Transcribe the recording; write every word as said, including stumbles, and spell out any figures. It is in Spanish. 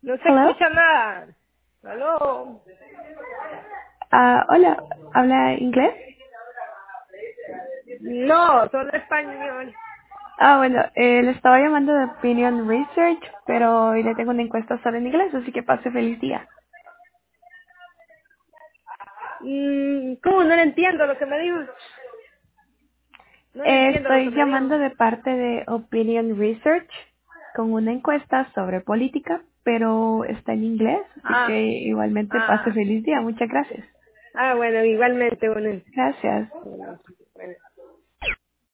No se Hello. escucha nada. ¿Aló? Ah, hola, ¿habla inglés? No, solo español. Ah, bueno, eh, le estaba llamando de Opinion Research, pero hoy le tengo una encuesta solo en inglés, así que pase feliz día. Mm, ¿Cómo? No le entiendo lo que me dijo. No le Eh, entiendo lo que estoy me dijo. llamando de parte de Opinion Research con una encuesta sobre política, pero está en inglés, así que Ah, igualmente pase ah, feliz día. Muchas gracias. ah, bueno, igualmente, bueno. Gracias. Bueno, bueno.